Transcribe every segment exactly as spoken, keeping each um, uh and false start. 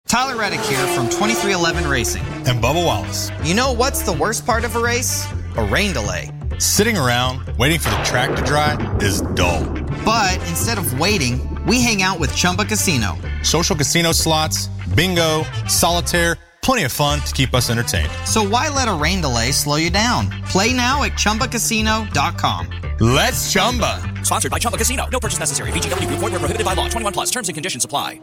Tyler Reddick here from twenty-three eleven Racing. And Bubba Wallace. You know what's the worst part of a race? A rain delay. Sitting around waiting for the track to dry is dull. But instead of waiting, we hang out with Chumba Casino. Social casino slots, bingo, solitaire, plenty of fun to keep us entertained. So why let a rain delay slow you down? Play now at Chumba Casino dot com. Let's Chumba. Sponsored by Chumba Casino. No purchase necessary. V G W Group. Void where prohibited by law. twenty-one plus. Terms and conditions apply.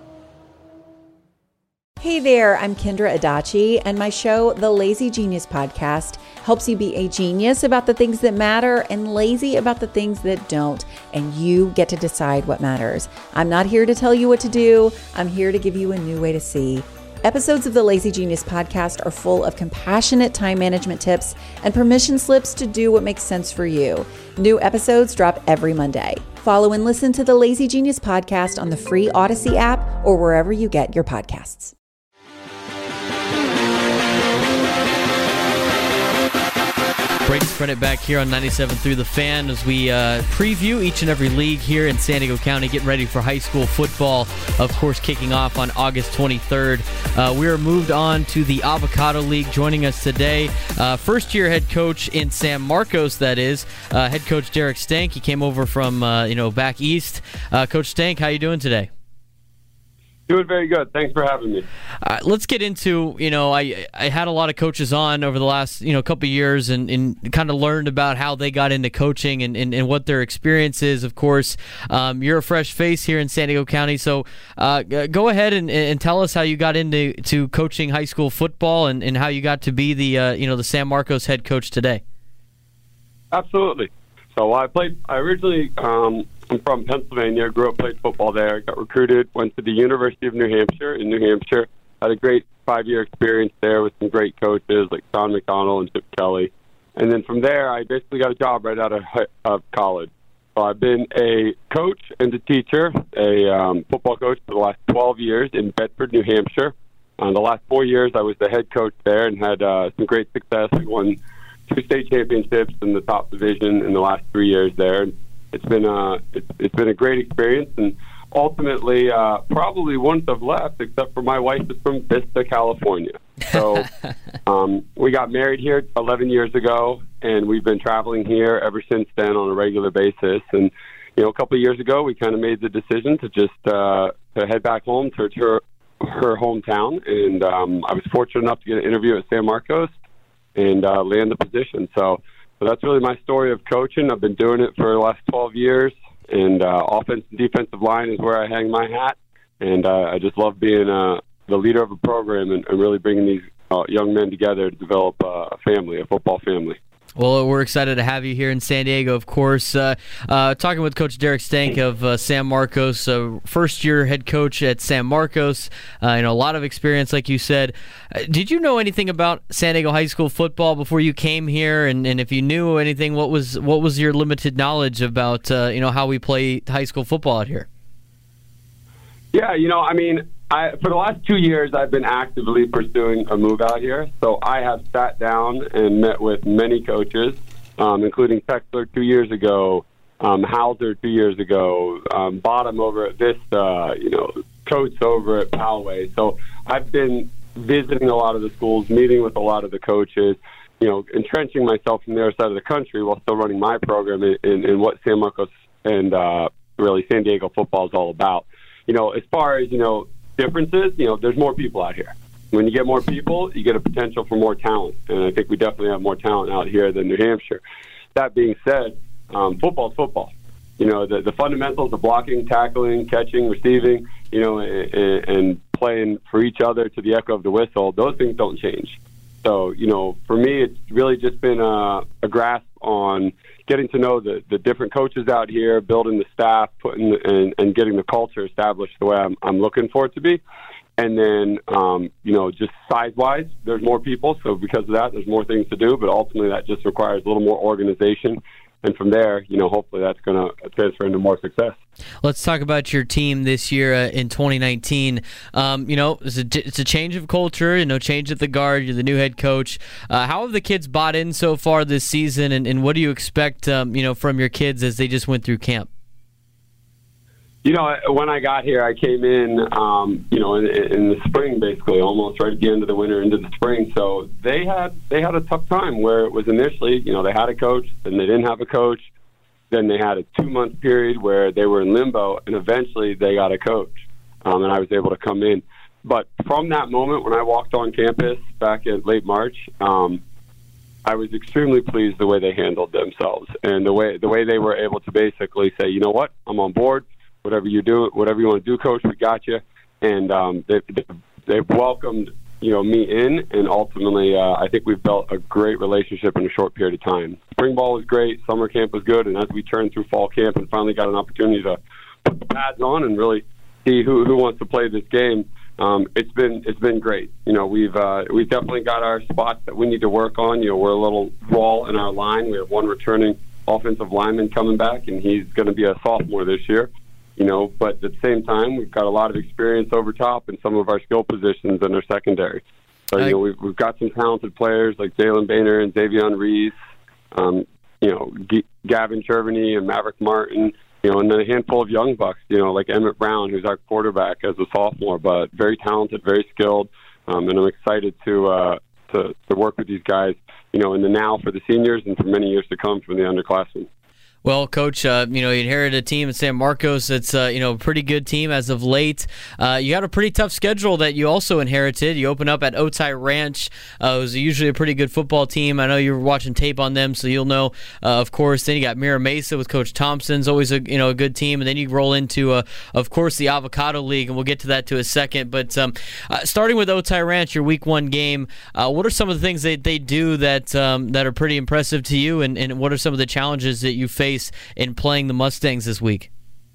Hey there, I'm Kendra Adachi, and my show, The Lazy Genius Podcast, helps you be a genius about the things that matter and lazy about the things that don't, and you get to decide what matters. I'm not here to tell you what to do. I'm here to give you a new way to see. Episodes of the Lazy Genius Podcast are full of compassionate time management tips and permission slips to do what makes sense for you. New episodes drop every Monday. Follow and listen to the Lazy Genius Podcast on the free Odyssey app or wherever you get your podcasts. Brady Sprennett back here on ninety-seven point three The Fan as we uh, preview each and every league here in San Diego County, getting ready for high school football, of course, kicking off on August twenty-third. Uh, we are moved on to the Avocado League. Joining us today, uh, first-year head coach in San Marcos, that is, uh, head coach Derek Stank. He came over from, uh, you know, back east. Uh, Coach Stank, how you doing today? Doing very good. Thanks for having me. Uh, let's get into, you know, I I had a lot of coaches on over the last, you know, couple of years and, and kind of learned about how they got into coaching and, and, and what their experience is. Of course, um, you're a fresh face here in San Diego County, so uh, go ahead and, and tell us how you got into to coaching high school football and, and how you got to be the, uh, you know, the San Marcos head coach today. Absolutely. So I played, I originally, um, I'm from Pennsylvania, grew up, played football there, got recruited, went to the University of New Hampshire in New Hampshire, had a great five-year experience there with some great coaches like Sean McDonald and Chip Kelly. And then from there, I basically got a job right out of, of college. So I've been a coach and a teacher, a um, football coach for the last twelve years in Bedford, New Hampshire. Uh, the last four years, I was the head coach there and had uh, some great success. We won two state championships in the top division in the last three years there. And it's been a it's, it's been a great experience, and ultimately uh, probably wouldn't have left except for my wife is from Vista, California. So um, we got married here eleven years ago, and we've been traveling here ever since then on a regular basis. And you know, a couple of years ago, we kind of made the decision to just uh, to head back home to her her hometown, and um, I was fortunate enough to get an interview at San Marcos and uh, land the position. So. So that's really my story of coaching. I've been doing it for the last twelve years, and uh, offense and defensive line is where I hang my hat. And uh, I just love being uh, the leader of a program and, and really bringing these uh, young men together to develop uh, a family, a football family. Well, we're excited to have you here in San Diego, of course. Uh, uh, talking with Coach Derek Stank of uh, San Marcos, uh, first-year head coach at San Marcos. Uh, you know, a lot of experience, like you said. Uh, did you know anything about San Diego high school football before you came here? And, and if you knew anything, what was what was your limited knowledge about uh, you know how we play high school football out here? Yeah, you know, I mean. I, for the last two years, I've been actively pursuing a move out here. So I have sat down and met with many coaches, um, including Texler two years ago, um, Hauser two years ago, um, Bottom over at Vista, you know, Coates over at Poway. So I've been visiting a lot of the schools, meeting with a lot of the coaches, you know, entrenching myself from their side of the country while still running my program in, in, in what San Marcos and uh, really San Diego football is all about. You know, as far as, you know, differences, you know, there's more people out here. When you get more people, you get a potential for more talent, and I think we definitely have more talent out here than New Hampshire. That being said, um, football is football. You know, the, the fundamentals of blocking, tackling, catching, receiving, you know, and, and playing for each other to the echo of the whistle, those things don't change. So, you know, for me, it's really just been a, a grasp on getting to know the, the different coaches out here, building the staff, putting and, and getting the culture established the way I'm, I'm looking for it to be. And then, um, you know, just size-wise, there's more people. So because of that, there's more things to do. But ultimately, that just requires a little more organization. And from there, you know, hopefully that's going to transfer into more success. Let's talk about your team this year uh, in twenty nineteen. Um, you know, it's a, it's a change of culture, you know, change at the guard. You're the new head coach. Uh, how have the kids bought in so far this season, and, and what do you expect, um, you know, from your kids as they just went through camp? You know, when I got here, I came in, um, you know, in, in the spring, basically, almost right at the end of the winter into the spring. So they had they had a tough time where it was initially, you know, they had a coach, then they didn't have a coach. Then they had a two-month period where they were in limbo, and eventually they got a coach, um, and I was able to come in. But from that moment when I walked on campus back in late March, um, I was extremely pleased the way they handled themselves and the way the way they were able to basically say, you know what, I'm on board. Whatever you do, whatever you want to do, Coach, we got you. And um, they, they, they've welcomed, you know, me in, and ultimately, uh, I think we've built a great relationship in a short period of time. Spring ball was great, summer camp was good, and as we turned through fall camp and finally got an opportunity to put the pads on and really see who, who wants to play this game, um, it's been it's been great. You know, we've uh, we've definitely got our spots that we need to work on. You know, we're a little raw in our line. We have one returning offensive lineman coming back, and he's going to be a sophomore this year. You know, but at the same time, we've got a lot of experience over top in some of our skill positions in our secondary. So, you know, we've, we've got some talented players like Jalen Boehner and Xavion Reese, um, you know, G- Gavin Cherveny and Maverick Martin, you know, and then a handful of young bucks, you know, like Emmett Brown, who's our quarterback as a sophomore, but very talented, very skilled. Um, and I'm excited to, uh, to to work with these guys, you know, in the now for the seniors and for many years to come for the underclassmen. Well, Coach, uh, you know, you inherited a team in San Marcos that's, uh, you know, a pretty good team as of late. Uh, you got a pretty tough schedule that you also inherited. You open up at Otay Ranch. Uh, it was usually a pretty good football team. I know you were watching tape on them, so you'll know, uh, of course. Then you got Mira Mesa with Coach Thompson's always a, you know, a good team. And then you roll into, uh, of course, the Avocado League, and we'll get to that to a second. But um, uh, starting with Otay Ranch, your week one game, uh, what are some of the things that they do that um, that are pretty impressive to you, and, and what are some of the challenges that you face in playing the Mustangs this week?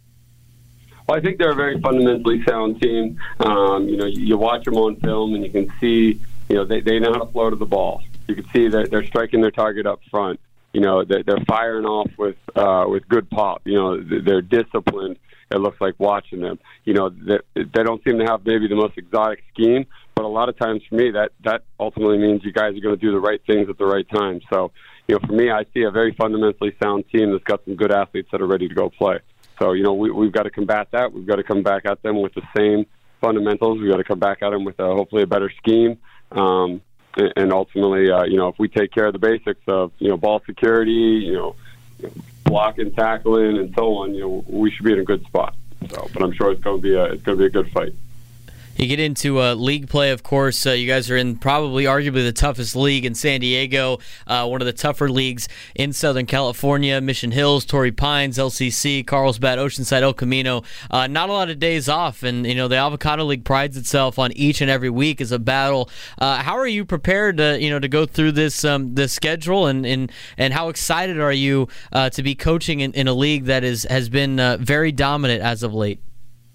Well, I think they're a very fundamentally sound team. Um, you know, you, you watch them on film, and you can see, you know, they, they know how to flow to the ball. You can see that they're striking their target up front. You know, they're, they're firing off with uh, with good pop. You know, they're disciplined. It looks like watching them. You know, they, they don't seem to have maybe the most exotic scheme, but a lot of times for me, that, that ultimately means you guys are going to do the right things at the right time. So, you know, for me, I see a very fundamentally sound team that's got some good athletes that are ready to go play. So, you know, we, we've got to combat that. We've got to come back at them with the same fundamentals. We've got to come back at them with a, hopefully a better scheme. Um, and, and ultimately, uh, you know, if we take care of the basics of, you know, ball security, you know, blocking, tackling, and so on, you know, we should be in a good spot. So, but I'm sure it's going to be a it's going to be a good fight. You get into uh, league play, of course. Uh, you guys are in probably arguably the toughest league in San Diego, uh, one of the tougher leagues in Southern California. Mission Hills, Torrey Pines, L C C, Carlsbad, Oceanside, El Camino. Uh, not a lot of days off, and you know the Avocado League prides itself on each and every week as a battle. Uh, how are you prepared to you know to go through this um, this schedule, and, and and how excited are you uh, to be coaching in, in a league that is has been uh, very dominant as of late?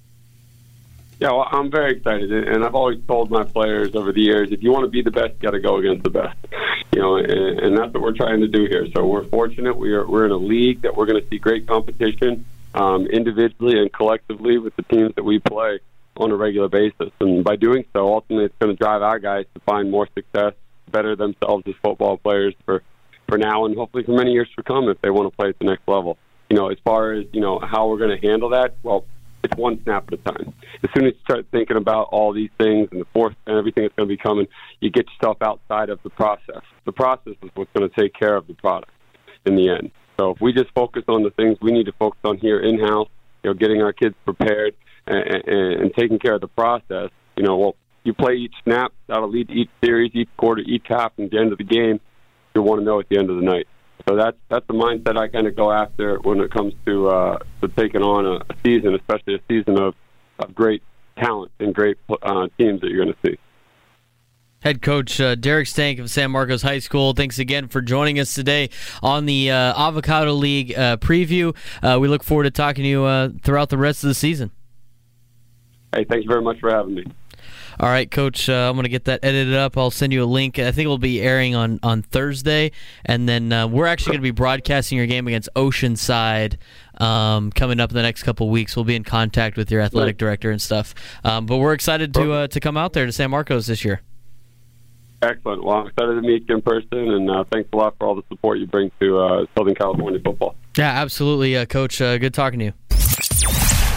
Yeah, well, I'm very excited, and I've always told my players over the years, if you want to be the best, you got to go against the best. You know, and, and that's what we're trying to do here. So we're fortunate. We are we're in a league that we're going to see great competition um, individually and collectively with the teams that we play on a regular basis. And by doing so, ultimately, it's going to drive our guys to find more success, better themselves as football players for for now and hopefully for many years to come if they want to play at the next level. You know, as far as you know how we're going to handle that, well. It's one snap at a time. As soon as you start thinking about all these things and the fourth and everything that's going to be coming, you get yourself outside of the process. The process is what's going to take care of the product in the end. So if we just focus on the things we need to focus on here in-house, you know, getting our kids prepared and, and, and taking care of the process, you know, well, you play each snap, that'll lead to each series, each quarter, each half, and at the end of the game, you'll want to know at the end of the night. So that's that's the mindset I kind of go after when it comes to uh, to taking on a, a season, especially a season of, of great talent and great uh, teams that you're going to see. Head coach uh, Derek Stank of San Marcos High School, thanks again for joining us today on the uh, Avocado League uh, preview. Uh, we look forward to talking to you uh, throughout the rest of the season. Hey, thank you very much for having me. All right, Coach, uh, I'm going to get that edited up. I'll send you a link. I think it'll be airing on, on Thursday, and then uh, we're actually going to be broadcasting your game against Oceanside um, coming up in the next couple of weeks. We'll be in contact with your athletic right. director and stuff. Um, but we're excited to uh, to come out there to San Marcos this year. Excellent. Well, I'm excited to meet you in person, and uh, thanks a lot for all the support you bring to uh, Southern California football. Yeah, absolutely, uh, Coach. Uh, good talking to you.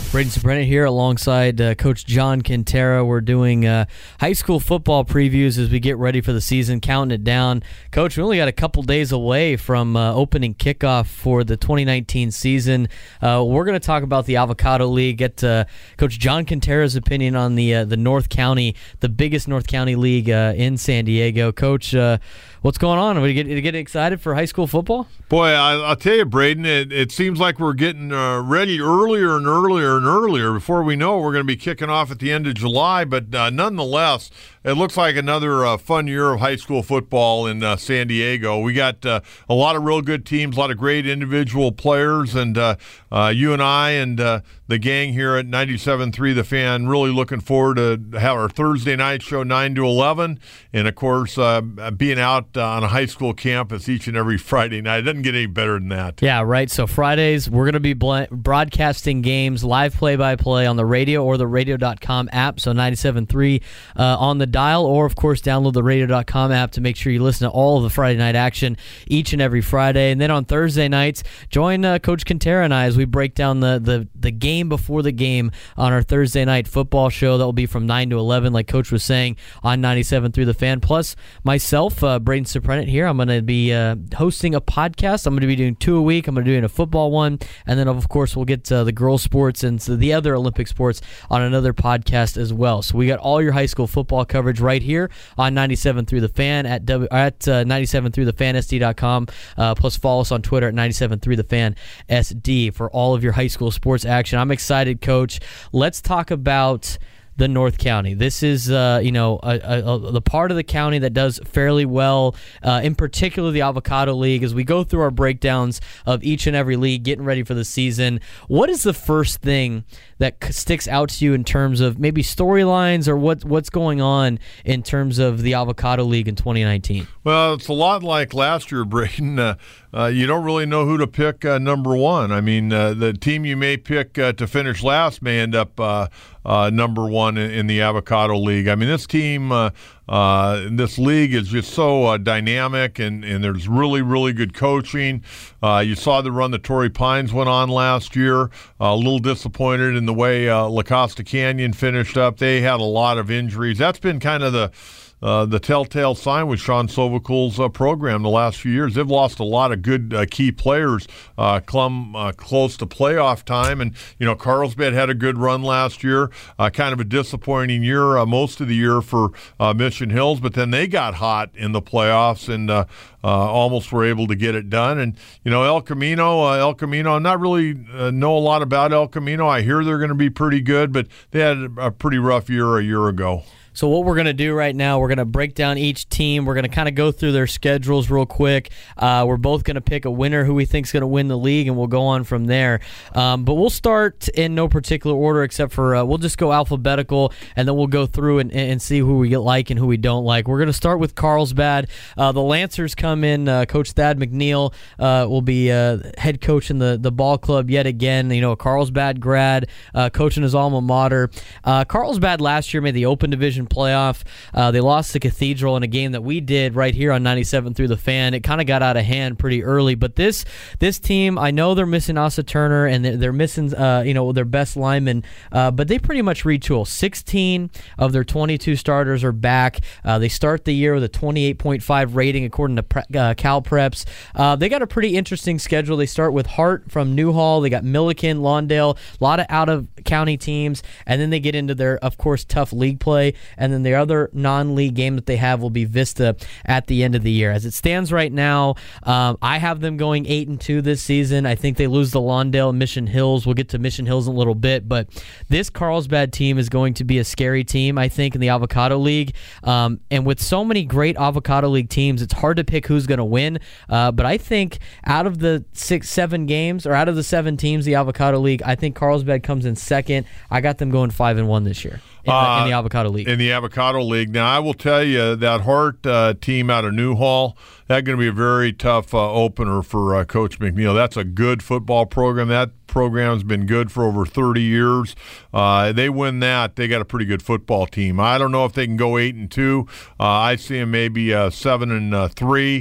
Braden Soprano here alongside uh, Coach John Quintero. We're doing uh, high school football previews as we get ready for the season, counting it down. Coach, we only got a couple days away from uh, opening kickoff for the twenty nineteen season. Uh, we're going to talk about the Avocado League, get uh, Coach John Quintero's opinion on the uh, the North County, the biggest North County league uh, in San Diego. Coach, uh, what's going on? Are we getting get excited for high school football? Boy, I, I'll tell you, Braden, it, it seems like we're getting uh, ready earlier and earlier and earlier. Before we know it, we're going to be kicking off at the end of July. But uh, nonetheless, it looks like another uh, fun year of high school football in uh, San Diego. We got uh, a lot of real good teams, a lot of great individual players, and uh, uh, you and I and uh, the gang here at ninety-seven point three The Fan really looking forward to have our Thursday night show nine to eleven, and of course uh, being out uh, on a high school campus each and every Friday night. It doesn't get any better than that. Yeah, right. So Fridays, we're going to be bl- broadcasting games, live play-by-play on the radio or the radio dot com app, so ninety-seven point three uh, on the dial, or of course download the radio dot com app to make sure you listen to all of the Friday night action each and every Friday. And then on Thursday nights, join uh, Coach Quintero and I as we break down the, the, the game before the game on our Thursday night football show. That will be from nine to eleven, like Coach was saying, on ninety-seven point three The Fan. Plus, myself, uh, Braden Soprano here, I'm going to be uh, hosting a podcast. I'm going to be doing two a week. I'm going to be doing a football one, and then, of course, we'll get uh, the girls' sports and so the other Olympic sports on another podcast as well. So we got all your high school football coverage right here on ninety-seven point three The Fan at w, at uh, ninety-seven point three the fan s d dot com. Uh, plus, follow us on Twitter at ninety-seven point three The Fan S D for all of your high school sports action. I'm excited, Coach. Let's talk about the North County. This is, uh, you know, a, a, a, the part of the county that does fairly well, uh, in particular the Avocado League. As we go through our breakdowns of each and every league, getting ready for the season, what is the first thing that sticks out to you in terms of maybe storylines or what what's going on in terms of the Avocado League in twenty nineteen? Well, it's a lot like last year, Braden. Uh, uh, you don't really know who to pick uh, number one. I mean, uh, the team you may pick uh, to finish last may end up uh, uh, number one in, in the Avocado League. I mean, this team, uh, uh, this league is just so uh, dynamic, and, and there's really, really good coaching. Uh, you saw the run the Torrey Pines went on last year. Uh, a little disappointed in the way uh, La Costa Canyon finished up. They had a lot of injuries. That's been kind of the Uh, the telltale sign with Sean Sovakul's uh, program the last few years. They've lost a lot of good uh, key players uh, come uh, close to playoff time. And, you know, Carlsbad had a good run last year, uh, kind of a disappointing year uh, most of the year for uh, Mission Hills, but then they got hot in the playoffs and uh, uh, almost were able to get it done. And, you know, El Camino, uh, El Camino, I'm not really uh, know a lot about El Camino. I hear they're going to be pretty good, but they had a pretty rough year a year ago. So what we're going to do right now, we're going to break down each team. We're going to kind of go through their schedules real quick. Uh, we're both going to pick a winner who we think is going to win the league, and we'll go on from there. Um, but we'll start in no particular order except for uh, we'll just go alphabetical, and then we'll go through and, and see who we like and who we don't like. We're going to start with Carlsbad. Uh, the Lancers come in. Uh, Coach Thad McNeil uh, will be uh, head coach in the, the ball club yet again. You know, a Carlsbad grad, uh, coaching his alma mater. Uh, Carlsbad last year made the Open Division playoff. Uh, they lost to Cathedral in a game that we did right here on ninety-seven through the Fan. It kind of got out of hand pretty early, but this this team, I know they're missing Asa Turner and they're, they're missing uh, you know their best lineman, uh, but they pretty much retool. sixteen of their twenty-two starters are back. Uh, they start the year with a twenty-eight point five rating according to pre- uh, Cal Preps. Uh, they got a pretty interesting schedule. They start with Hart from Newhall. They got Milliken, Lawndale, a lot of out-of-county teams, and then they get into their, of course, tough league play, and then the other non-league game that they have will be Vista at the end of the year. As it stands right now, um, I have them going eight and two this season. I think they lose to Lawndale and Mission Hills. We'll get to Mission Hills in a little bit, but this Carlsbad team is going to be a scary team, I think, in the Avocado League. Um, and with so many great Avocado League teams, it's hard to pick who's going to win. Uh, but I think out of the six, seven games, or out of the seven teams, the Avocado League, I think Carlsbad comes in second. I got them going five and one this year. In the, uh, in the Avocado League. In the Avocado League. Now, I will tell you, that Hart uh, team out of Newhall, that's going to be a very tough uh, opener for uh, Coach McNeil. That's a good football program. That program's been good for over thirty years. Uh, they win that, they got a pretty good football team. I don't know if they can go eight and two. Uh, I see them maybe uh, seven and uh, three. Uh,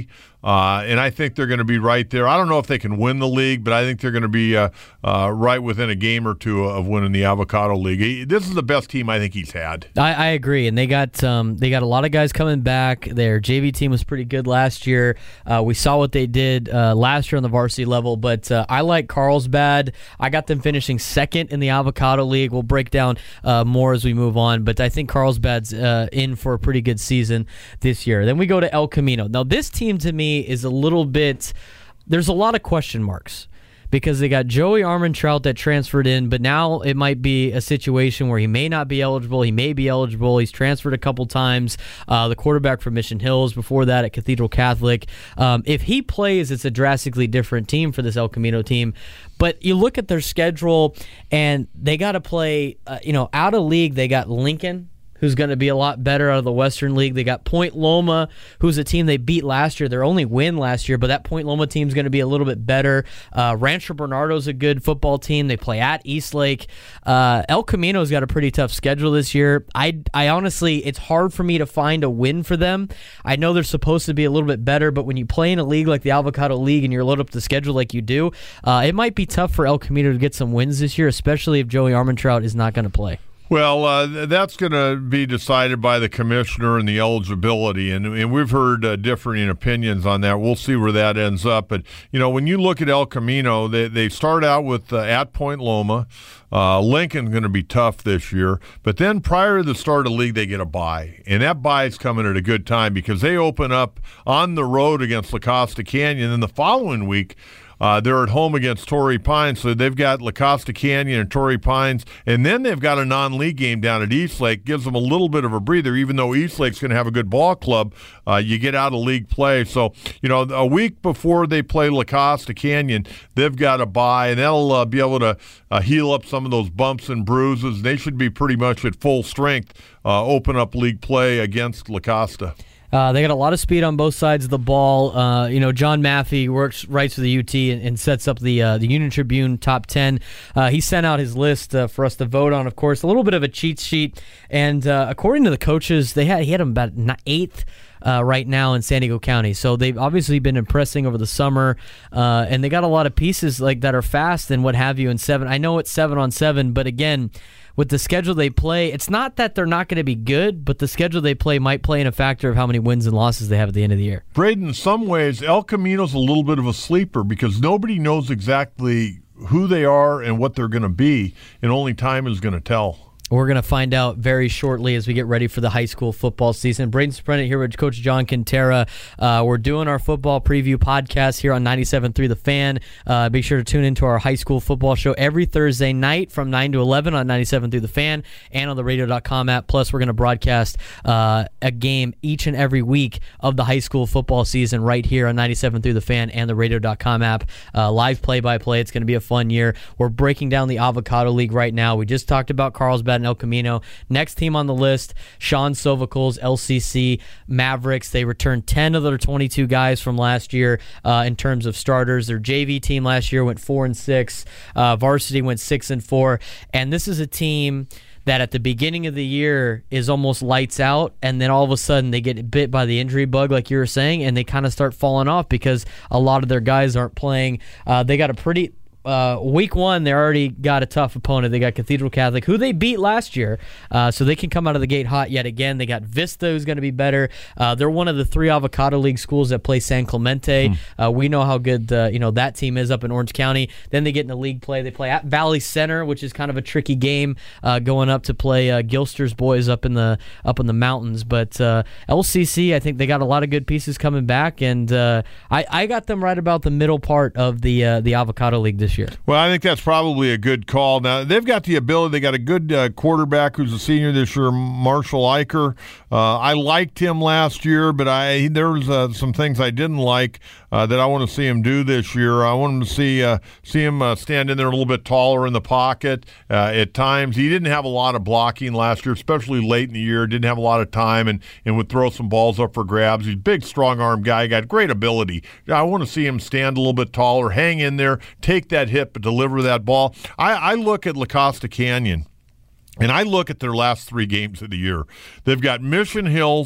uh, and I think they're going to be right there. I don't know if they can win the league, but I think they're going to be uh, uh, right within a game or two of winning the Avocado League. He, this is the best team I think he's had. I, I agree, and they got um, they got a lot of guys coming back. Their J V team was pretty good last year. Uh, we saw what they did uh, last year on the varsity level, but uh, I like Carlsbad. I got them finishing second in the Avocado League. We'll break down uh, more as we move on, but I think Carlsbad's uh, in for a pretty good season this year. Then we go to El Camino. Now, this team to me is a little bit, there's a lot of question marks because they got Joey Armentrout that transferred in, but now it might be a situation where he may not be eligible. He may be eligible. He's transferred a couple times. Uh, the quarterback from Mission Hills, before that at Cathedral Catholic. Um, if he plays, it's a drastically different team for this El Camino team. But you look at their schedule, and they got to play, uh, you know, out of league, they got Lincoln, who's going to be a lot better out of the Western League. They got Point Loma, who's a team they beat last year. Their only win last year, but that Point Loma team's going to be a little bit better. Uh, Rancho Bernardo's a good football team. They play at Eastlake. Uh, El Camino's got a pretty tough schedule this year. I, I honestly, it's hard for me to find a win for them. I know they're supposed to be a little bit better, but when you play in a league like the Avocado League and you're loaded up the schedule like you do, uh, it might be tough for El Camino to get some wins this year, especially if Joey Armentrout is not going to play. Well, uh, that's going to be decided by the commissioner and the eligibility, and, and we've heard uh, differing opinions on that. We'll see where that ends up. But, you know, when you look at El Camino, they, they start out with uh, at Point Loma. Uh, Lincoln's going to be tough this year. But then prior to the start of the league, they get a bye. And that bye is coming at a good time because they open up on the road against La Costa Canyon. And the following week, Uh, they're at home against Torrey Pines, so they've got La Costa Canyon and Torrey Pines, and then they've got a non-league game down at Eastlake. Gives them a little bit of a breather, even though Eastlake's going to have a good ball club. Uh, you get out of league play. So, you know, a week before they play La Costa Canyon, they've got a bye, and that'll uh, be able to uh, heal up some of those bumps and bruises. They should be pretty much at full strength, uh, open up league play against La Costa. Uh, they got a lot of speed on both sides of the ball. Uh, you know, John Maffey works writes for the U T and, and sets up the uh, the Union Tribune top ten. Uh, he sent out his list uh, for us to vote on. Of course, a little bit of a cheat sheet, and uh, according to the coaches, they had he had him about eighth. Uh, right now in San Diego County. So they've obviously been impressing over the summer, uh, and they got a lot of pieces like that are fast and what have you in seven. I know it's seven on seven, but again, with the schedule they play, it's not that they're not going to be good, but the schedule they play might play in a factor of how many wins and losses they have at the end of the year. Braden, in some ways, El Camino's a little bit of a sleeper because nobody knows exactly who they are and what they're going to be, and only time is going to tell. We're going to find out very shortly as we get ready for the high school football season. Braden Sprennett here with Coach John Quintera. Uh, we're doing our football preview podcast here on ninety-seven point three The Fan. Uh, be sure to tune into our high school football show every Thursday night from nine to eleven on ninety-seven point three The Fan and on the radio dot com app. Plus, we're going to broadcast uh, a game each and every week of the high school football season right here on ninety-seven point three The Fan and the radio dot com app. Uh, live play-by-play. It's going to be a fun year. We're breaking down the Avocado League right now. We just talked about Carlsbad and El Camino. Next team on the list, Sean Sovical's L C C Mavericks. They returned ten of their twenty-two guys from last year uh, in terms of starters. Their J V team last year went four and six. Uh, varsity went six and four. And this is a team that at the beginning of the year is almost lights out, and then all of a sudden they get bit by the injury bug, like you were saying, and they kind of start falling off because a lot of their guys aren't playing. Uh, they got a pretty... Uh, week one, they already got a tough opponent. They got Cathedral Catholic, who they beat last year, uh, so they can come out of the gate hot yet again. They got Vista, who's going to be better. Uh, they're one of the three Avocado League schools that play San Clemente. Mm. Uh, we know how good uh, you know that team is up in Orange County. Then they get into league play. They play at Valley Center, which is kind of a tricky game, uh, going up to play uh, Gilster's boys up in the up in the mountains. But uh, L C C, I think they got a lot of good pieces coming back, and uh, I, I got them right about the middle part of the uh, the Avocado League this year. Well, I think that's probably a good call. Now, they've got the ability. They got a good uh, quarterback who's a senior this year, Marshall Eicher. Uh, I liked him last ye's but I there was uh, some things I didn't like uh, that I want to see him do this year. I want him to see uh, see him uh, stand in there a little bit taller in the pocket uh, at times. He didn't have a lot of blocking last year, especially late in the year. Didn't have a lot of time and, and would throw some balls up for grabs. He's a big, strong-arm guy. Got great ability. I want to see him stand a little bit taller, hang in there, take that hit, but deliver that ball. I, I look at La Costa Canyon, and I look at their last three games of the year. They've got Mission Hills,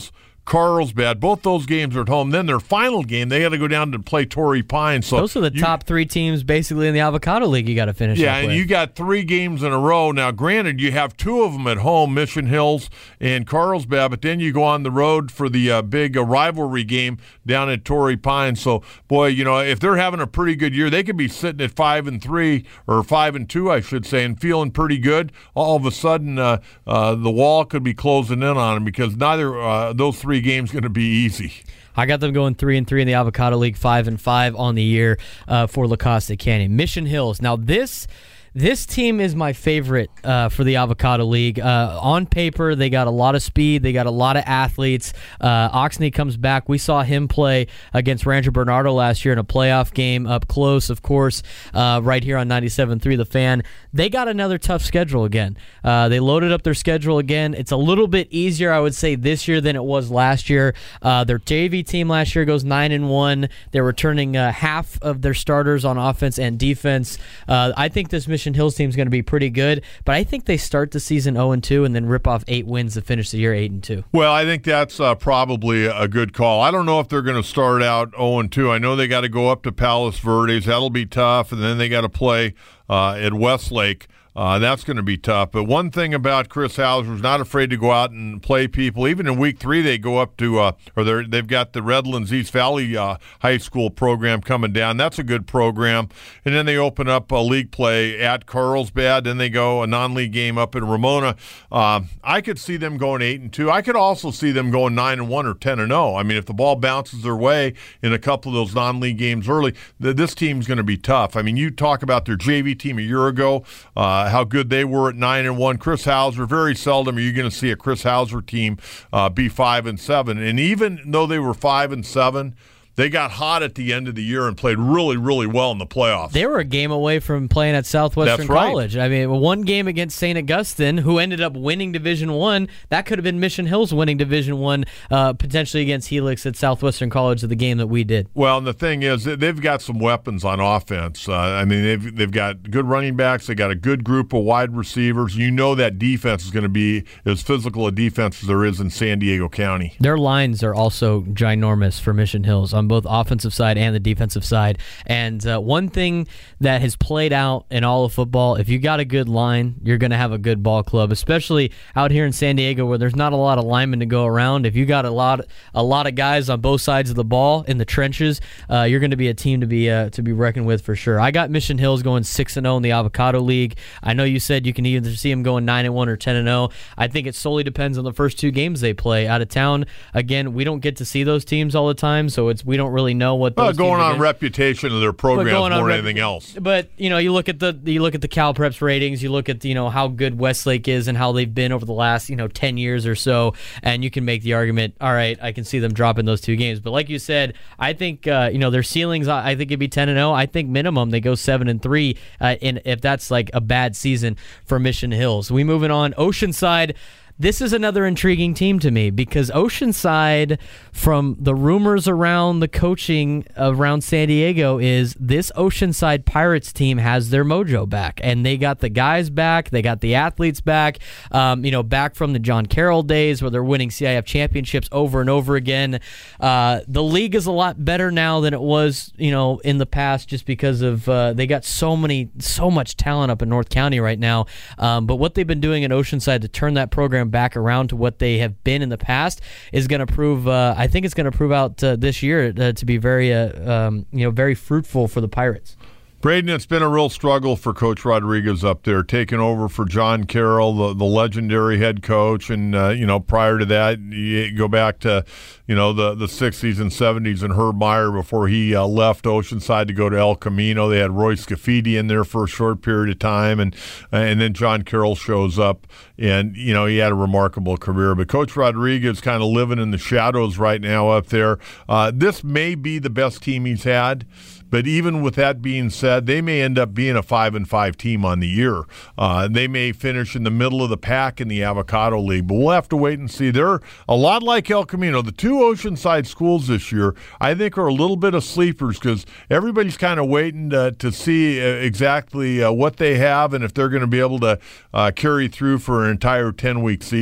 Carlsbad. Both those games are at home. Then their final game, they got to go down to play Torrey Pines. So those are the you, top three teams basically in the Avocado League you got to finish Yeah, up and with. you got three games in a row. Now, granted, you have two of them at home, Mission Hills and Carlsbad, but then you go on the road for the uh, big uh, rivalry game down at Torrey Pines. So, boy, you know, if they're having a pretty good year, they could be sitting at five and three or five and two, I should say, and feeling pretty good. All of a sudden, uh, uh, the wall could be closing in on them because neither uh, those three games going to be easy. I got them going three and three in the Avocado League, five and five on the year uh, for La Costa Canyon. Mission Hills. Now this. This team is my favorite uh, for the Avocado League. Uh, on paper, they got a lot of speed. They got a lot of athletes. Uh, Oxney comes back. We saw him play against Rancho Bernardo last year in a playoff game up close, of course, uh, right here on ninety-seven point three The Fan. They got another tough schedule again. Uh, they loaded up their schedule again. It's a little bit easier, I would say, this year than it was last year. Uh, their J V team last year goes nine and one. They're returning uh, half of their starters on offense and defense. Uh, I think this Mission Hills team is going to be pretty good, but I think they start the season oh and two and then rip off eight wins to finish the year eight and two. Well, I think that's uh, probably a good call. I don't know if they're going to start out oh and two. I know they got to go up to Palos Verdes. That'll be tough, and then they got to play uh, at Westlake. Uh, that's going to be tough. But one thing about Chris Hauser is not afraid to go out and play people. Even in week three, they go up to, uh, or they're, they've got the Redlands East Valley uh, High School program coming down. That's a good program. And then they open up a league play at Carlsbad. Then they go a non-league game up in Ramona. Uh, I could see them going eight and two. I could also see them going nine and one or ten and zero. I mean, if the ball bounces their way in a couple of those non-league games early, th- this team's going to be tough. I mean, you talk about their J V team a year ago. Uh, how good they were at nine and one. Chris Hauser, very seldom are you going to see a Chris Hauser team uh, be five and seven. And even though they were five and seven, they got hot at the end of the year and played really, really well in the playoffs. They were a game away from playing at Southwestern That's right. College. I mean, one game against Saint Augustine, who ended up winning Division One. That could have been Mission Hills winning Division One, uh, potentially against Helix at Southwestern College, of the game that we did. Well, and the thing is, they've got some weapons on offense. Uh, I mean, they've they've got good running backs. They got a good group of wide receivers. You know that defense is going to be as physical a defense as there is in San Diego County. Their lines are also ginormous for Mission Hills on both offensive side and the defensive side. And uh, one thing that has played out in all of football, if you got a good line, you're going to have a good ball club, especially out here in San Diego where there's not a lot of linemen to go around. If you got a lot a lot of guys on both sides of the ball in the trenches, uh, you're going to be a team to be uh, to be reckoned with for sure. I got Mission Hills going six and oh in the Avocado League. I know you said you can either see them going nine and one or ten and oh. I think it solely depends on the first two games they play out of town. Again, we don't get to see those teams all the time, so it's we don't really know what those well, going teams on against. reputation of their programs more than rep- anything else. But you know, you look at the you look at the Cal Preps ratings, you look at you know how good Westlake is and how they've been over the last you know ten years or so, and you can make the argument. All right, I can see them dropping those two games. But like you said, I think uh, you know their ceilings. I think it'd be ten and zero. I think minimum they go seven and three. Uh, and if that's like a bad season for Mission Hills, we moving on. Oceanside. This is another intriguing team to me because Oceanside, from the rumors around the coaching around San Diego, is this Oceanside Pirates team has their mojo back, and they got the guys back, they got the athletes back, um, you know, back from the John Carroll days where they're winning C I F championships over and over again. Uh, the league is a lot better now than it was, you know, in the past, just because of uh, they got so many, so much talent up in North County right now. Um, but what they've been doing in Oceanside to turn that program back around to what they have been in the past is going to prove. Uh, I think it's going to prove out uh, this year uh, to be very, uh, um, you know, very fruitful for the Pirates. Braden, it's been a real struggle for Coach Rodriguez up there, taking over for John Carroll, the, the legendary head coach. And, uh, you know, prior to that, you go back to, you know, the, the sixties and seventies and Herb Meyer before he uh, left Oceanside to go to El Camino. They had Roy Scafidi in there for a short period of time. And, and then John Carroll shows up, and, you know, he had a remarkable career. But Coach Rodriguez kind of living in the shadows right now up there. Uh, this may be the best team he's had. But even with that being said, they may end up being a five and five team on the year. Uh, they may finish in the middle of the pack in the Avocado League, but we'll have to wait and see. They're a lot like El Camino. The two Oceanside schools this year, I think, are a little bit of sleepers because everybody's kind of waiting to, to see exactly uh, what they have and if they're going to be able to uh, carry through for an entire ten-week season.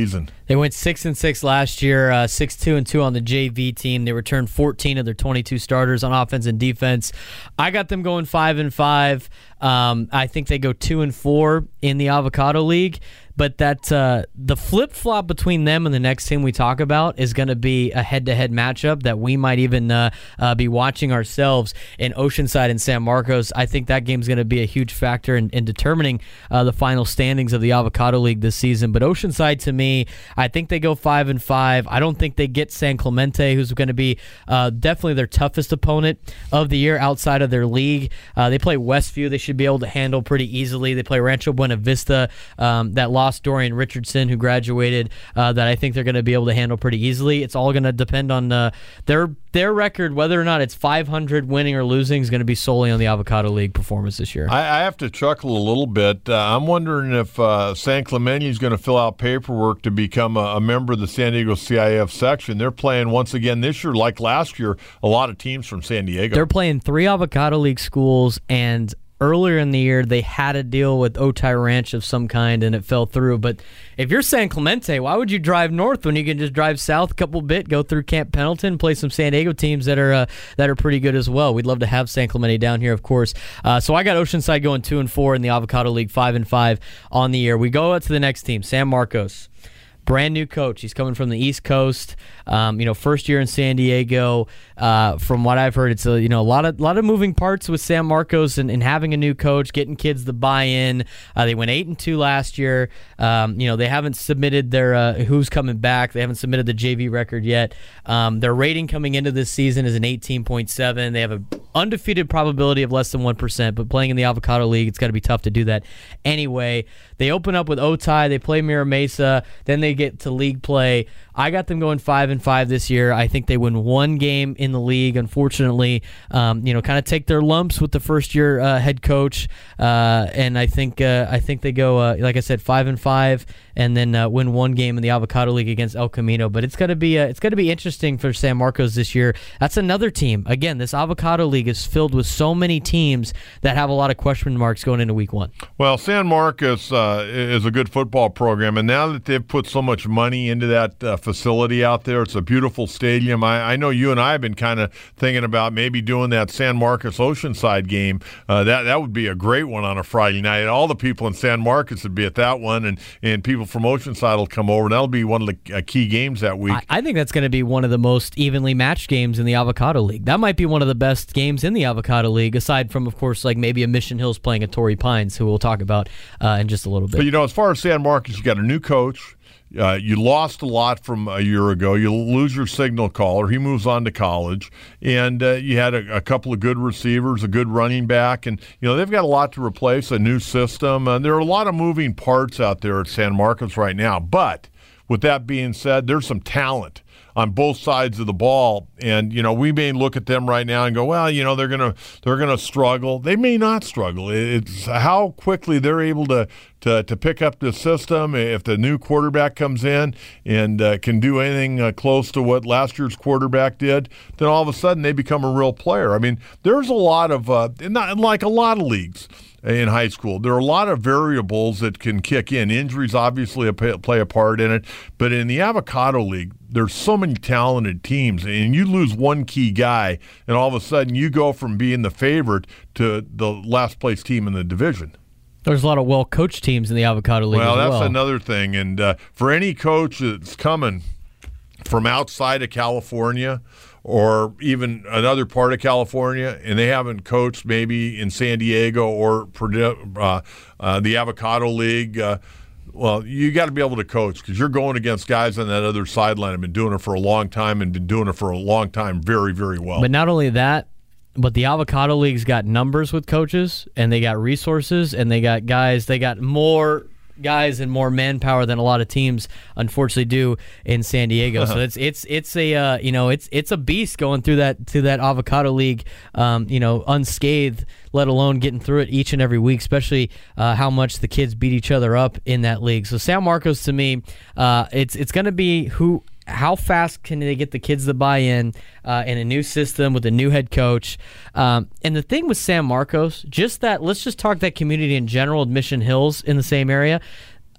They went six and six last year, uh, six two and two on the J V team. They returned fourteen of their twenty-two starters on offense and defense. I got them going five and five. Um, I think they go two and four in the Avocado League. But that uh, the flip-flop between them and the next team we talk about is going to be a head-to-head matchup that we might even uh, uh, be watching ourselves in Oceanside and San Marcos. I think that game's going to be a huge factor in, in determining uh, the final standings of the Avocado League this season. But Oceanside, to me, I think they go five and five. I don't think they get San Clemente, who's going to be uh, definitely their toughest opponent of the year outside of their league. Uh, they play Westview. They should be able to handle pretty easily. They play Rancho Buena Vista, um, that lost Dorian Richardson, who graduated, uh, that I think they're going to be able to handle pretty easily. It's all going to depend on uh, their their record, whether or not it's five hundred winning or losing is going to be solely on the Avocado League performance this year. I, I have to chuckle a little bit. Uh, I'm wondering if uh, San Clemente is going to fill out paperwork to become a, a member of the San Diego C I F section. They're playing once again this year, like last year, a lot of teams from San Diego. They're playing three Avocado League schools, and earlier in the year, they had a deal with Otay Ranch of some kind, and it fell through. But if you're San Clemente, why would you drive north when you can just drive south a couple bit, go through Camp Pendleton, play some San Diego teams that are uh, that are pretty good as well? We'd love to have San Clemente down here, of course. Uh, so I got Oceanside going two and four in the Avocado League, five and five on the year. We go out to the next team, San Marcos. Brand new coach. He's coming from the East Coast. Um, you know, first year in San Diego. Uh, from what I've heard, it's a you know a lot of lot of moving parts with San Marcos and, and having a new coach, getting kids to buy in. Uh, they went eight and two last year. Um, you know, they haven't submitted their uh, who's coming back. They haven't submitted the J V record yet. Um, their rating coming into this season is an eighteen point seven. They have an undefeated probability of less than one percent. But playing in the Avocado League, it's got to be tough to do that anyway. They open up with Otay. They play Mira Mesa. Then they get to league play. I got them going five and five this year. I think they win one game in the league. Unfortunately, um, you know, kind of take their lumps with the first year uh, head coach, uh, and I think uh, I think they go uh, like I said, five and five, and then uh, win one game in the Avocado League against El Camino. But it's gonna be uh, it's gonna be interesting for San Marcos this year. That's another team. Again, this Avocado League is filled with so many teams that have a lot of question marks going into week one. Well, San Marcos uh, is a good football program, and now that they've put so much money into that uh, facility out there, it's a beautiful stadium. I, I know you and I have been kind of thinking about maybe doing that San Marcos Oceanside game. Uh, that that would be a great one on a Friday night. All the people in San Marcos would be at that one, and, and people from Oceanside will come over. That'll be one of the uh, key games that week. I, I think that's going to be one of the most evenly matched games in the Avocado League. That might be one of the best games in the Avocado League, aside from, of course, like maybe a Mission Hills playing a Torrey Pines, who we'll talk about uh, in just a little bit. But, you know, as far as San Marcos, you got a new coach. Uh, you lost a lot from a year ago. You lose your signal caller. He moves on to college. And uh, you had a, a couple of good receivers, a good running back. And, you know, they've got a lot to replace, a new system. Uh, there are a lot of moving parts out there at San Marcos right now. But with that being said, there's some talent on both sides of the ball, and you know we may look at them right now and go, well, you know they're gonna they're gonna struggle. They may not struggle. It's how quickly they're able to to, to pick up the system. If the new quarterback comes in and uh, can do anything uh, close to what last year's quarterback did, then all of a sudden they become a real player. I mean, there's a lot of uh, not like a lot of leagues in high school. There are a lot of variables that can kick in. Injuries obviously play a part in it, but in the Avocado League, there's so many talented teams, and you lose one key guy, and all of a sudden you go from being the favorite to the last place team in the division. There's a lot of well-coached teams in the Avocado League well, as well. That's another thing, and uh, for any coach that's coming from outside of California or even another part of California, and they haven't coached maybe in San Diego or uh, uh, the Avocado League, uh, well, you got to be able to coach because you're going against guys on that other sideline have been doing it for a long time and been doing it for a long time very, very well. But not only that, but the Avocado League's got numbers with coaches, and they got resources, and they got guys, they got more guys and more manpower than a lot of teams unfortunately do in San Diego. So it's it's it's a uh, you know it's it's a beast going through that to that Avocado League, um, you know, unscathed, let alone getting through it each and every week, especially uh, how much the kids beat each other up in that league. So San Marcos, to me, uh, it's it's going to be who. How fast can they get the kids to buy in uh, in a new system with a new head coach? Um, and the thing with San Marcos, just that, let's just talk that community in general, Mission Hills in the same area.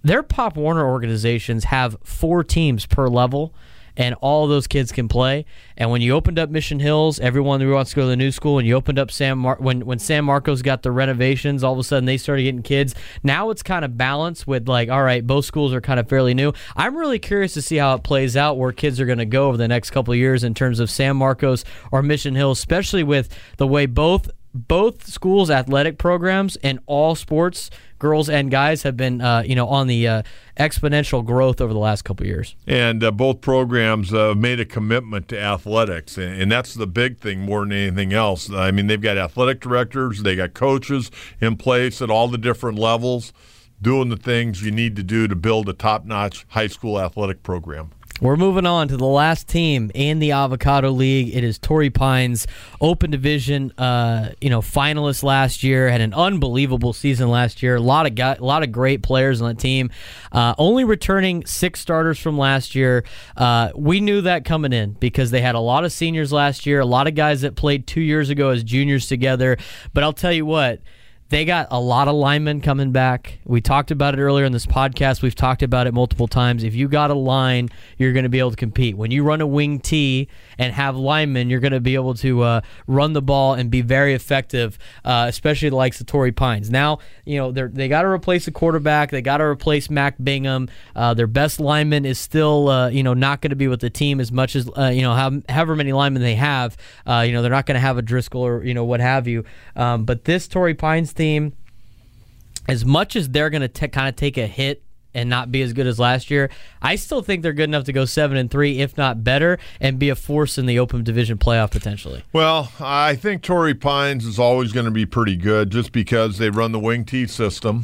their Pop Warner organizations have four teams per level, and all those kids can play. And when you opened up Mission Hills, everyone who wants to go to the new school, and you opened up San Mar- when when San Marcos got the renovations, all of a sudden they started getting kids. Now it's kind of balanced with like, all right, both schools are kind of fairly new. I'm really curious to see how it plays out, where kids are going to go over the next couple of years in terms of San Marcos or Mission Hills, especially with the way both both schools' athletic programs and all sports, girls and guys, have been uh, you know on the uh, exponential growth over the last couple of years. And uh, both programs uh, made a commitment to athletics, and, and that's the big thing more than anything else. I mean, they've got athletic directors, they got coaches in place at all the different levels doing the things you need to do to build a top-notch high school athletic program. We're moving on to the last team in the Avocado League. It is Torrey Pines, Open Division, uh, you know, finalist last year. Had an unbelievable season last year. A lot of guy, a lot of great players on the team. Uh, only returning six starters from last year. Uh, we knew that coming in because they had a lot of seniors last year. A lot of guys that played two years ago as juniors together. But I'll tell you what. They got a lot of linemen coming back. We talked about it earlier in this podcast. We've talked about it multiple times. If you got a line, you're going to be able to compete. When you run a wing T and have linemen, you're going to be able to uh, run the ball and be very effective, uh, especially the likes of Torrey Pines. Now, you know, they they got to replace the quarterback. They got to replace Mac Bingham. Uh, their best lineman is still, uh, you know, not going to be with the team as much as, uh, you know, how, however many linemen they have. Uh, you know, they're not going to have a Driscoll or, you know, what have you. Um, but this Torrey Pines team, team, as much as they're going to kind of take a hit and not be as good as last year, I still think they're good enough to go seven and three, if not better, and be a force in the Open Division playoff potentially. Well, I think Torrey Pines is always going to be pretty good just because they run the wing T system.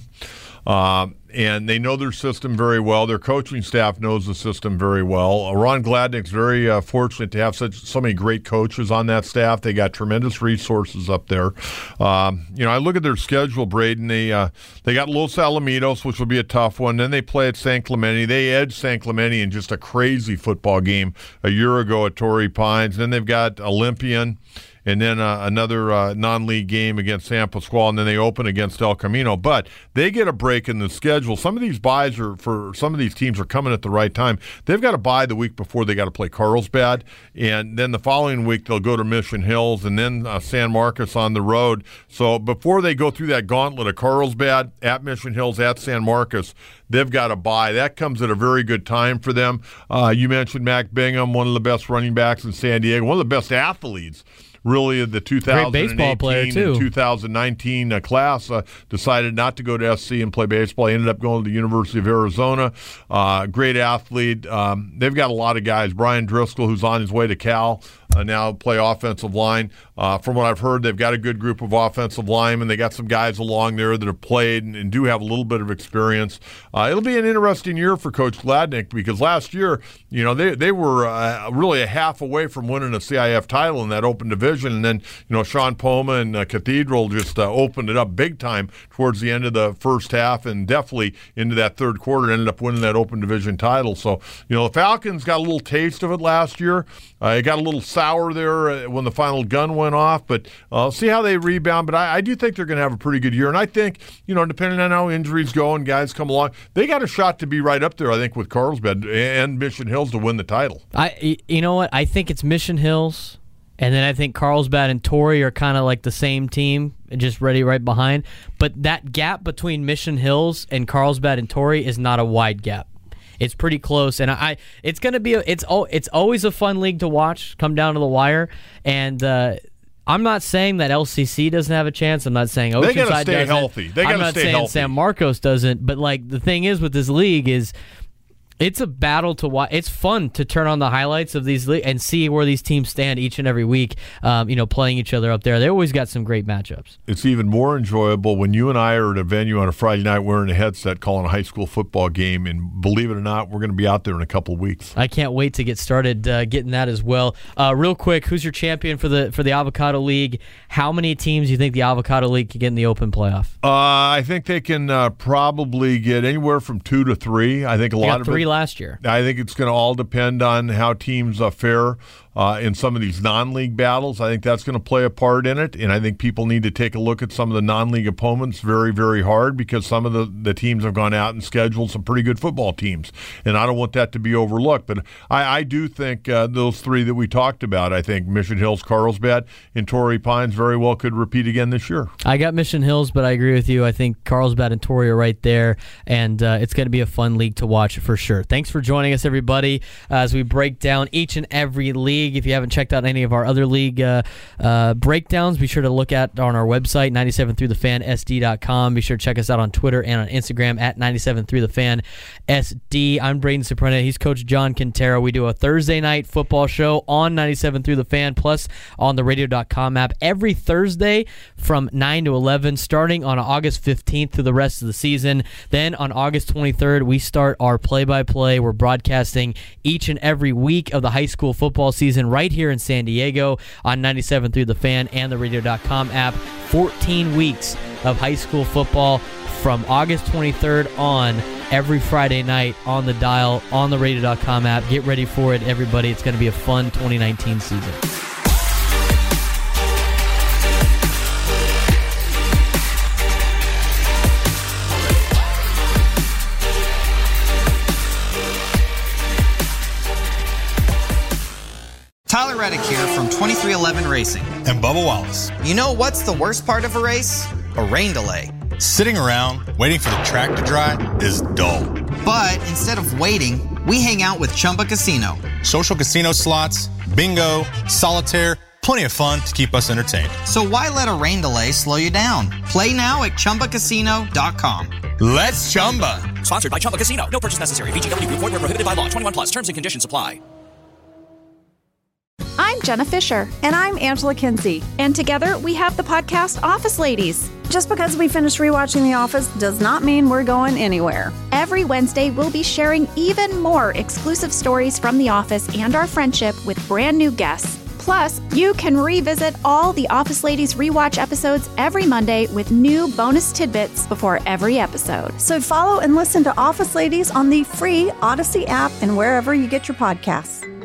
Uh, and they know their system very well. Their coaching staff knows the system very well. Uh, Ron Gladnick's very uh, fortunate to have such so many great coaches on that staff. They got tremendous resources up there. Um, you know, I look at their schedule, Braden. They uh, they got Los Alamitos, which will be a tough one. Then they play at San Clemente. They edged San Clemente in just a crazy football game a year ago at Torrey Pines. Then they've got Olympian. And then uh, another uh, non-league game against San Pasqual, and then they open against El Camino. But they get a break in the schedule. Some of these buys are for some of these teams are coming at the right time. They've got to buy the week before they got to play Carlsbad, and then the following week they'll go to Mission Hills, and then uh, San Marcos on the road. So before they go through that gauntlet of Carlsbad, at Mission Hills, at San Marcos, they've got to buy. That comes at a very good time for them. Uh, you mentioned Mac Bingham, one of the best running backs in San Diego, one of the best athletes. Really, the two thousand eighteen and two thousand nineteen uh, class uh, decided not to go to S C and play baseball. He ended up going to the University of Arizona. Uh, great athlete. Um, they've got a lot of guys. Brian Driscoll, who's on his way to Cal, uh, now play offensive line. Uh, from what I've heard, they've got a good group of offensive linemen. They got some guys along there that have played and, and do have a little bit of experience. Uh, it'll be an interesting year for Coach Gladnick because last year, you know, they they were uh, really a half away from winning a C I F title in that Open Division. And then, you know, Sean Poma and uh, Cathedral just uh, opened it up big time towards the end of the first half and definitely into that third quarter, ended up winning that Open Division title. So, you know, the Falcons got a little taste of it last year. Uh, it got a little sour there when the final gun went off, but uh, see how they rebound. But I, I do think they're going to have a pretty good year. And I think, you know, depending on how injuries go and guys come along, they got a shot to be right up there, I think, with Carlsbad and Mission Hills to win the title. I, you know what? I think it's Mission Hills. And then I think Carlsbad and Torrey are kind of like the same team, just ready right behind. But that gap between Mission Hills and Carlsbad and Torrey is not a wide gap. It's pretty close, and I. It's gonna be. A, it's it's always a fun league to watch. Come down to the wire, and uh, I'm not saying that L C C doesn't have a chance. I'm not saying Oceanside doesn't. They gotta stay healthy. They gotta I'm not stay saying healthy. San Marcos doesn't. But like the thing is with this league is. It's a battle to watch. It's fun to turn on the highlights of these le- and see where these teams stand each and every week, um, you know, playing each other up there. They always got some great matchups. It's even more enjoyable when you and I are at a venue on a Friday night wearing a headset calling a high school football game, and believe it or not, we're going to be out there in a couple of weeks. I can't wait to get started uh, getting that as well. Uh, real quick, who's your champion for the for the Avocado League? How many teams do you think the Avocado League can get in the Open playoff? Uh, I think they can uh, probably get anywhere from two to three. I think a They lot got of three it, last year. I think it's going to all depend on how teams uh, fare uh, in some of these non-league battles. I think that's going to play a part in it, and I think people need to take a look at some of the non-league opponents very, very hard, because some of the, the teams have gone out and scheduled some pretty good football teams, and I don't want that to be overlooked. But I, I do think uh, those three that we talked about, I think Mission Hills, Carlsbad, and Torrey Pines very well could repeat again this year. I got Mission Hills, but I agree with you. I think Carlsbad and Torrey are right there, and uh, it's going to be a fun league to watch for sure. Thanks for joining us, everybody, uh, as we break down each and every league. If you haven't checked out any of our other league uh, uh, breakdowns, be sure to look at on our website, ninety-seven through the fan S D dot com. Be sure to check us out on Twitter and on Instagram at ninety-seven through the fan S D. I'm Braden Soprano. He's Coach John Quintero. We do a Thursday night football show on ninety-seven through the fan, plus on the radio dot com app every Thursday from nine to eleven, starting on August fifteenth through the rest of the season. Then on August twenty-third, we start our play-by-play. We're broadcasting each and every week of the high school football season right here in San Diego on ninety-seven through the fan and the radio dot com app. fourteen weeks of high school football from August twenty-third on, every Friday night on the dial, on the radio dot com app. Get ready for it, everybody. It's going to be a fun twenty nineteen season. Tyler Reddick here from twenty-three eleven Racing. And Bubba Wallace. You know what's the worst part of a race? A rain delay. Sitting around waiting for the track to dry is dull. But instead of waiting, we hang out with Chumba Casino. Social casino slots, bingo, solitaire, plenty of fun to keep us entertained. So why let a rain delay slow you down? Play now at chumba casino dot com. Let's Chumba. Sponsored by Chumba Casino. No purchase necessary. V G W Group. Void where prohibited by law. twenty-one plus. Terms and conditions apply. I'm Jenna Fisher. And I'm Angela Kinsey. And together we have the podcast Office Ladies. Just because we finished rewatching The Office does not mean we're going anywhere. Every Wednesday, we'll be sharing even more exclusive stories from The Office and our friendship with brand new guests. Plus, you can revisit all the Office Ladies rewatch episodes every Monday with new bonus tidbits before every episode. So follow and listen to Office Ladies on the free Odyssey app and wherever you get your podcasts.